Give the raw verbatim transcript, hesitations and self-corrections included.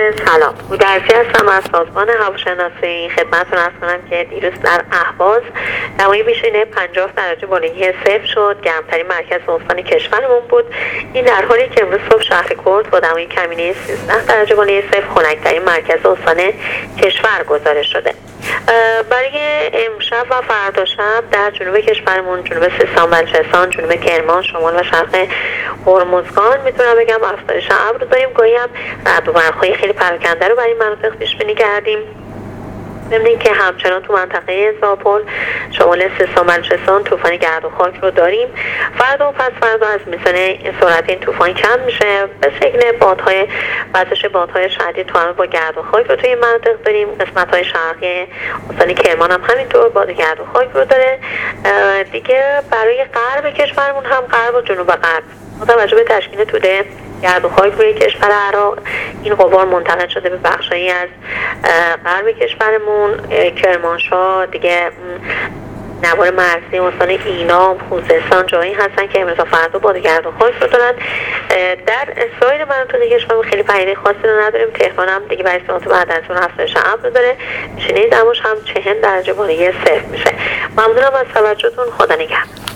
سلام، بودرزی هستم از سازمان هواشناسی. خدمتتون عرض کنم که دیروز در اهواز دمای بیشتر پنجاه درجه بالایی صفر شد. گرمترین مرکز استان کشورمون بود. این در حالی که امروز صبح شهر کرد با دمای کمینه سیزده درجه بالایی صفر خنک‌ترین مرکز استان کشور گزارش شده. برای امشب و فردا شب در جنوب کشورمون، جنوب سیستان، بلوچستان، جنوب کرمان، شمال و شرق هرمزگان میتونم بگم افزایش ابر داریم. گاهی هم رعد و برق‌های خیلی پراکنده رو برای این مناطق پیش بینی کردیم. ضمن که همچنان تو منطقه زاپل، شمال سیستان، بلوچستان طوفان گرد و خاک رو داریم. فردا و پس فردا از میزان سرعت این طوفان کم میشه. به شکل بادهای وزش بادهای شدید تو همه با گرد و خاک رو توی این مناطق داریم. قسمت‌های شرقی استان کرمان هم همینطور باد گرد و خاک رو داره. دیگه برای غرب کشورمون هم غرب و جنوب غرب با توجه به تشکیل توده گرد و خاک روی کشور عراق، این غبار منتقل شده به بخشایی از غرب کشورمون، کرمانشاه، دیگه نوار مرزی استان اینا، خوزستان جایی هستن که امروز و فردا باد گرد و خاک رو دارن. در سایر مناطق کشورمون خیلی پدیده خاصی رو نداریم. تهران هم دیگه برای ساعت بعد از اون افزایش ابر داره. شینه دماش هم چهل درجه بالایی صفر میشه. ممنونم از توجهتون. خدا نگهدار.